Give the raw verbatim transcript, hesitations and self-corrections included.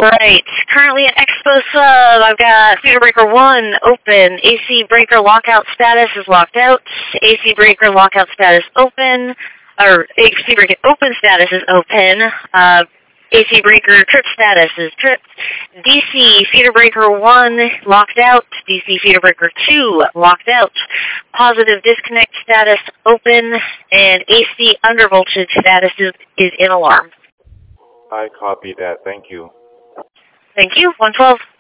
Alright, currently at Expo Sub, I've got feeder breaker one open, A C breaker lockout status is locked out, A C breaker lockout status open, or A C breaker open status is open, uh, A C breaker trip status is tripped, D C feeder breaker one locked out, D C feeder breaker two locked out, positive disconnect status open, and A C undervoltage status is, is in alarm. I copy that. Thank you. Thank you. one twelve.